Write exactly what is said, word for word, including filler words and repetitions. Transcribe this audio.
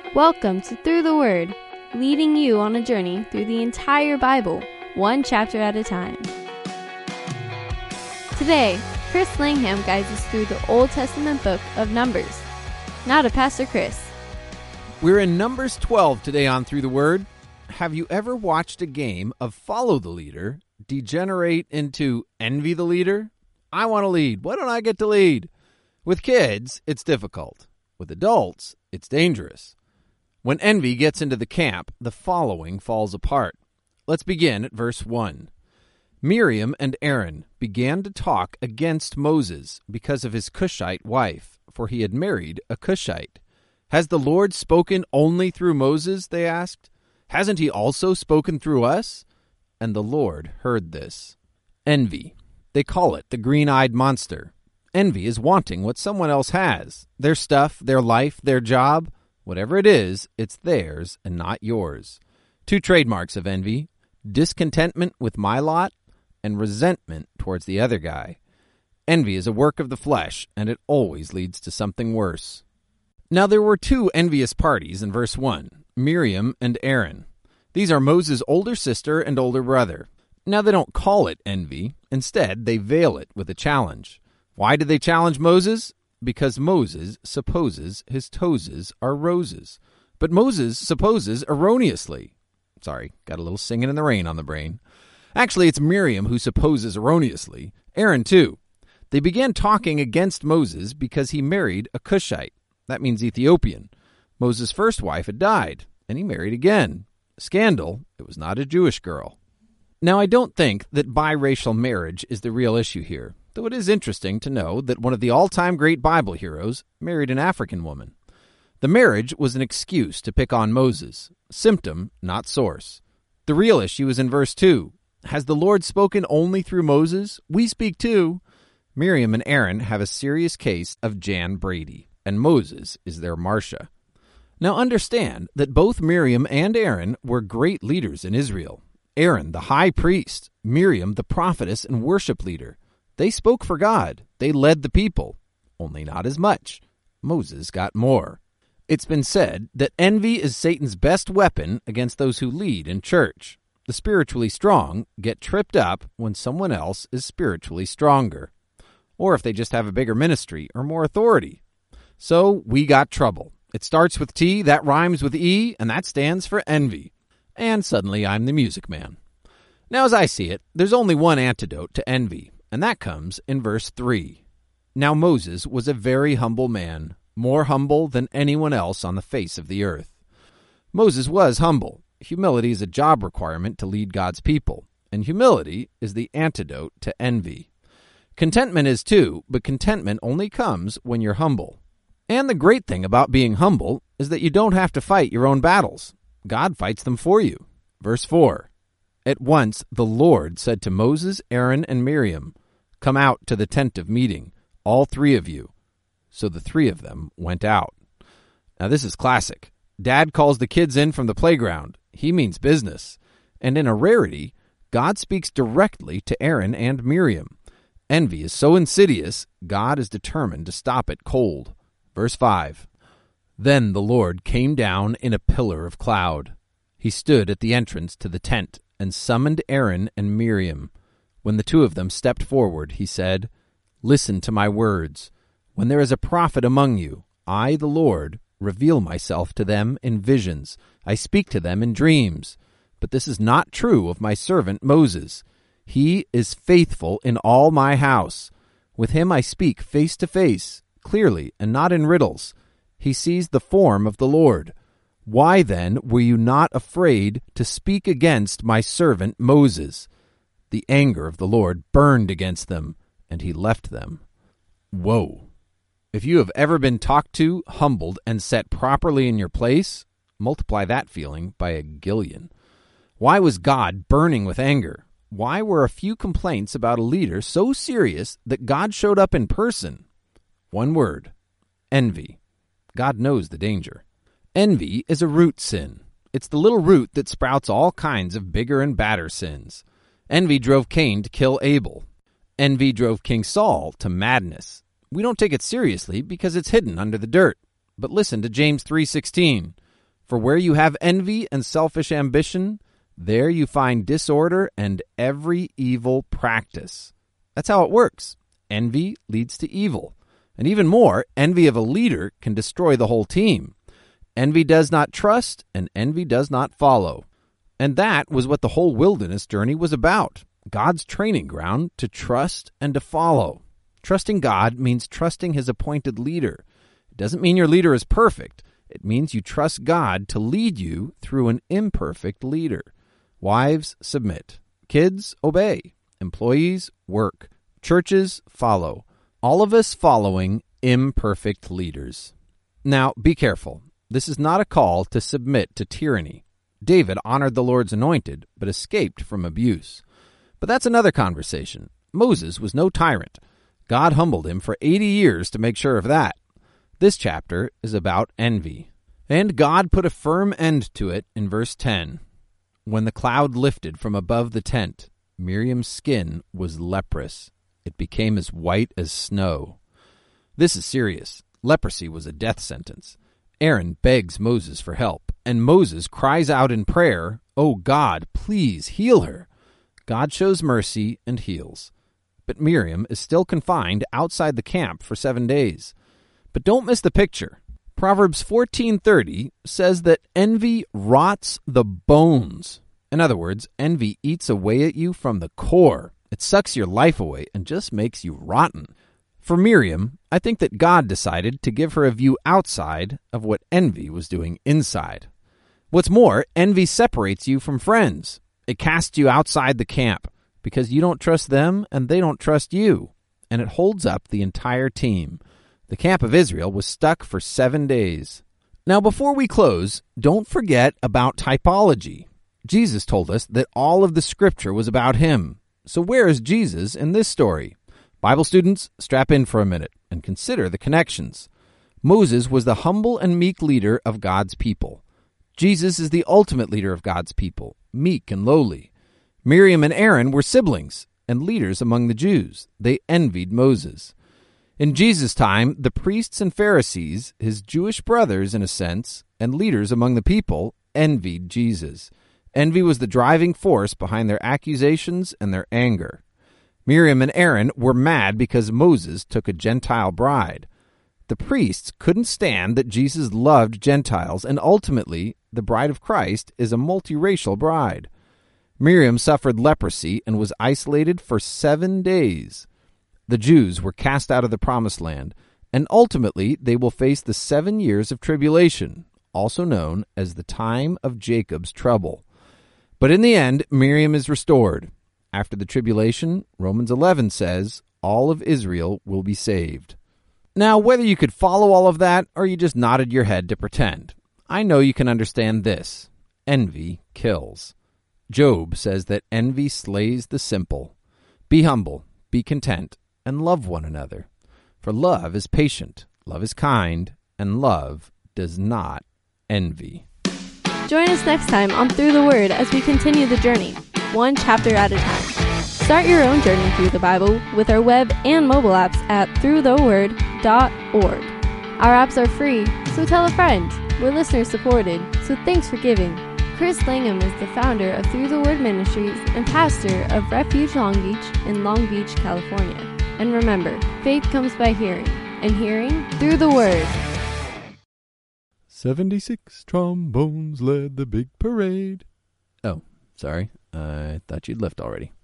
Welcome to Through the Word, leading you on a journey through the entire Bible, one chapter at a time. Today, Chris Langham guides us through the Old Testament book of Numbers. Now to Pastor Chris. We're in Numbers twelve today on Through the Word. Have you ever watched a game of follow the leader degenerate into envy the leader? I want to lead. Why don't I get to lead? With kids, it's difficult. With adults, it's dangerous. When envy gets into the camp, the following falls apart. Let's begin at verse one. Miriam and Aaron began to talk against Moses because of his Cushite wife, for he had married a Cushite. Has the Lord spoken only through Moses, they asked. Hasn't he also spoken through us? And the Lord heard this. Envy. They call it the green-eyed monster. Envy is wanting what someone else has. Their stuff, their life, their job. Whatever it is, it's theirs and not yours. Two trademarks of envy: discontentment with my lot and resentment towards the other guy. Envy is a work of the flesh, and it always leads to something worse. Now there were two envious parties in verse one, Miriam and Aaron. These are Moses' older sister and older brother. Now they don't call it envy. Instead, they veil it with a challenge. Why did they challenge Moses? Because Moses supposes his toes are roses. But Moses supposes erroneously. Sorry, got a little Singing in the Rain on the brain. Actually, it's Miriam who supposes erroneously. Aaron, too. They began talking against Moses because he married a Cushite. That means Ethiopian. Moses' first wife had died, and he married again. Scandal, it was not a Jewish girl. Now, I don't think that biracial marriage is the real issue here, though it is interesting to know that one of the all-time great Bible heroes married an African woman. The marriage was an excuse to pick on Moses. Symptom, not source. The real issue is in verse two. Has the Lord spoken only through Moses? We speak too. Miriam and Aaron have a serious case of Jan Brady, and Moses is their Marcia. Now understand that both Miriam and Aaron were great leaders in Israel. Aaron, the high priest, Miriam, the prophetess and worship leader. They spoke for God. They led the people. Only not as much. Moses got more. It's been said that envy is Satan's best weapon against those who lead in church. The spiritually strong get tripped up when someone else is spiritually stronger, or if they just have a bigger ministry or more authority. So we got trouble. It starts with T, that rhymes with E, and that stands for envy. And suddenly I'm the music man. Now, as I see it, there's only one antidote to envy, and that comes in verse three. Now Moses was a very humble man, more humble than anyone else on the face of the earth. Moses was humble. Humility is a job requirement to lead God's people, and humility is the antidote to envy. Contentment is too, but contentment only comes when you're humble. And the great thing about being humble is that you don't have to fight your own battles. God fights them for you. Verse four. At once the Lord said to Moses, Aaron, and Miriam, "Come out to the tent of meeting, all three of you." So the three of them went out. Now this is classic. Dad calls the kids in from the playground. He means business. And in a rarity, God speaks directly to Aaron and Miriam. Envy is so insidious, God is determined to stop it cold. Verse five. Then the Lord came down in a pillar of cloud. He stood at the entrance to the tent and summoned Aaron and Miriam. When the two of them stepped forward, he said, "Listen to my words. When there is a prophet among you, I, the Lord, reveal myself to them in visions. I speak to them in dreams. But this is not true of my servant Moses. He is faithful in all my house. With him I speak face to face, clearly and not in riddles. He sees the form of the Lord. Why then were you not afraid to speak against my servant Moses?" The anger of the Lord burned against them, and he left them. Whoa. If you have ever been talked to, humbled, and set properly in your place, multiply that feeling by a gillion. Why was God burning with anger? Why were a few complaints about a leader so serious that God showed up in person? One word: envy. God knows the danger. Envy is a root sin. It's the little root that sprouts all kinds of bigger and badder sins. Envy drove Cain to kill Abel. Envy drove King Saul to madness. We don't take it seriously because it's hidden under the dirt. But listen to James three sixteen. For where you have envy and selfish ambition, there you find disorder and every evil practice. That's how it works. Envy leads to evil. And even more, envy of a leader can destroy the whole team. Envy does not trust, and envy does not follow. And that was what the whole wilderness journey was about. God's training ground to trust and to follow. Trusting God means trusting his appointed leader. It doesn't mean your leader is perfect. It means you trust God to lead you through an imperfect leader. Wives, submit. Kids, obey. Employees, work. Churches, follow. All of us following imperfect leaders. Now, be careful. This is not a call to submit to tyranny. David honored the Lord's anointed, but escaped from abuse. But that's another conversation. Moses was no tyrant. God humbled him for eighty years to make sure of that. This chapter is about envy. And God put a firm end to it in verse ten. When the cloud lifted from above the tent, Miriam's skin was leprous. It became as white as snow. This is serious. Leprosy was a death sentence. Aaron begs Moses for help, and Moses cries out in prayer, "Oh God, please heal her." God shows mercy and heals. But Miriam is still confined outside the camp for seven days. But don't miss the picture. Proverbs fourteen thirty says that envy rots the bones. In other words, envy eats away at you from the core. It sucks your life away and just makes you rotten. For Miriam, I think that God decided to give her a view outside of what envy was doing inside. What's more, envy separates you from friends. It casts you outside the camp because you don't trust them and they don't trust you. And it holds up the entire team. The camp of Israel was stuck for seven days. Now, before we close, don't forget about typology. Jesus told us that all of the scripture was about him. So where is Jesus in this story? Bible students, strap in for a minute and consider the connections. Moses was the humble and meek leader of God's people. Jesus is the ultimate leader of God's people, meek and lowly. Miriam and Aaron were siblings and leaders among the Jews. They envied Moses. In Jesus' time, the priests and Pharisees, his Jewish brothers in a sense, and leaders among the people, envied Jesus. Envy was the driving force behind their accusations and their anger. Miriam and Aaron were mad because Moses took a Gentile bride. The priests couldn't stand that Jesus loved Gentiles, and ultimately, the bride of Christ is a multiracial bride. Miriam suffered leprosy and was isolated for seven days. The Jews were cast out of the promised land, and ultimately they will face the seven years of tribulation, also known as the time of Jacob's trouble. But in the end, Miriam is restored. After the tribulation, Romans eleven says, all of Israel will be saved. Now, whether you could follow all of that or you just nodded your head to pretend, I know you can understand this. Envy kills. Job says that envy slays the simple. Be humble, be content, and love one another. For love is patient, love is kind, and love does not envy. Join us next time on Through the Word as we continue the journey, one chapter at a time. Start your own journey through the Bible with our web and mobile apps at through the word dot org. Our apps are free, so tell a friend. We're listener supported, so thanks for giving. Chris Langham is the founder of Through the Word Ministries and pastor of Refuge Long Beach in Long Beach, California. And remember, faith comes by hearing, and hearing through the Word. seventy-six trombones led the big parade. Oh, sorry. I thought you'd left already.